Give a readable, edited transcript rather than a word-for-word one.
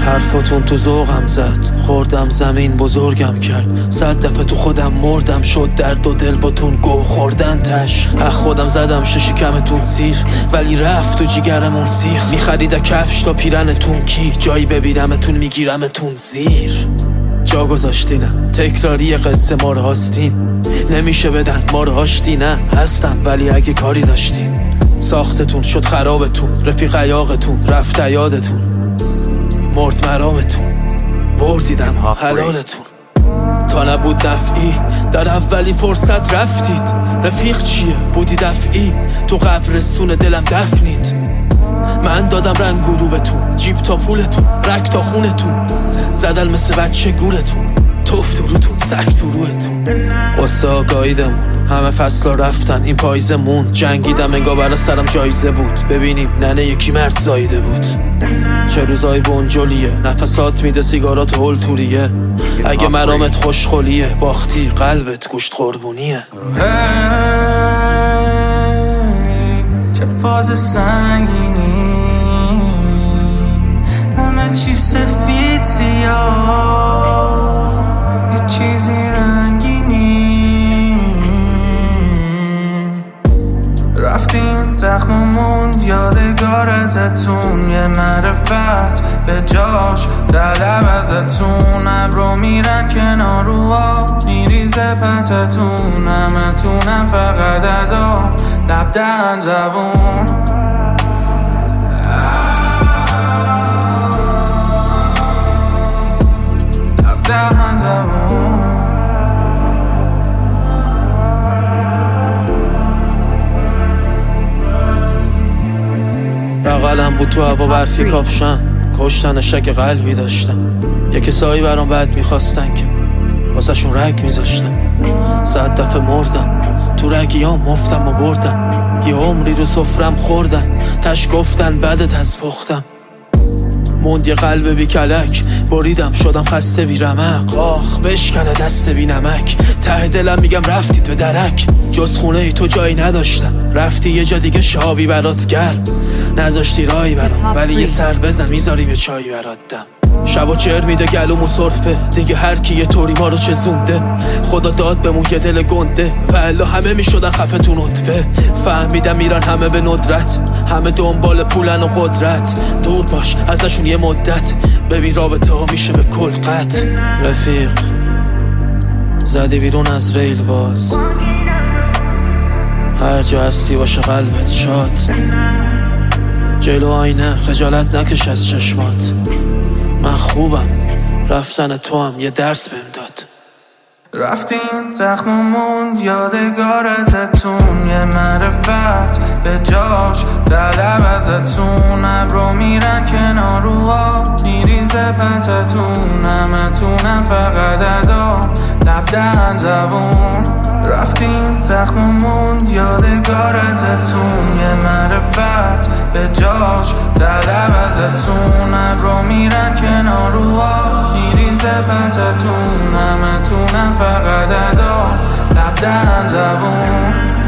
حرفاتون تو ذوقم زد، خوردم زمین بزرگم کرد. 100 دفعه تو خودم مردم، شد درد و دل باتون گو خوردن تش. خودم زدم شکمتون سیر، ولی رفت تو جیگرمون سیخ. میخرید کفش تا پیرنتون کی، جایی ببینمتون میگیرمتون زیر. جا گذاشتینم تکراری قصه ما رو هاستین، نمیشه بدن ما رو هاشتی. نه هستم ولی اگه کاری داشتین، ساختتون شد خرابتون، رفیق عیاقتون رفت یادتون، مرد مرامتون، بردیدم حلالتون. تا نبود نفعی در اولی فرصت رفتید، رفیق چیه بودی دفعی، تو قبرستون دلم دفنید. من دادم رنگ غروبتون، جیب تا پولتون، رک تا خونتون، زدل مثل بچه گولتون، توف تو روتون، سک تو روتون. قصه آگاهیدمون همه فصلا رفتن، این پاییزمون جنگیدم انگار برا سرم جایزه بود. ببینیم ننه یکی مرد زایده بود. چه روزای بنجلیه، نفسات میده سیگارات هول توریه. اگه مرامت خوشخولیه، باختی قلبت گوشت قربونیه. چه فاز سنگینی، همه چی سفید سیاه، یه چیزی رنگینی. رفتین زخممون یادگار ازتون، یه معرفت به جاش طلب ازتون. ابرو میرن کنار رو آب، میریزه پتتون، همتونم فقط ادا لب دهن زبون. لب دهن زبون. بغلم بود تو هوا برفی کاپشن، کشتن شک قلبی داشتم. یه کسایی برام بد میخواستن که واسه شون رگ میذاشتم. 100 دفعه مردم تو رگیام، مفتم و بردم. یه عمری رو سفرم خوردن، تش گفتن بدت از پختم. موند یه قلب بی کلک، بریدم شدم خسته بی رمق. آخ بشکنه دست بی نمک، ته دلم میگم رفتید به درک. جز خونه ای تو جایی نداشتم، رفتی یه جا دیگه شابی برات گرم. نذاشتی رایی برام، ولی یه سر بزن میذاری به چایی برات دم. شب و چهر میده گلومو صرفه، دیگه هر کی یه طوری ما رو چزونده. خدا داد بمون یه دل گنده، والا همه میشدن خفه تو نطفه. فهمیدم میرن همه به ندرت، همه دنبال پولن و قدرت. دور باش ازشون یه مدت، ببین رابطه ها میشه به کل قطع. رفیق زدی بیرون از ریل باز، هر جا هستی باشه قلبت شاد. جلو آینه خجالت نکش از چشمات، من خوبم رفتن تو هم یه درس بهم داد. رفتین زخممون یادگار ازتون، یه معرفت به جاش طلب ازتون. ابرو میرن کنار رو آب، میریزه پتتون، همتونم فقط ادا لب دهن زبون. رفتین زخممون یادگار ازتون، یه معرفت به جاش طلب ازتون. ابرو میرن کنار رو آب، میریزه پتتون، همتونم فقط ادا لب دهن زبون.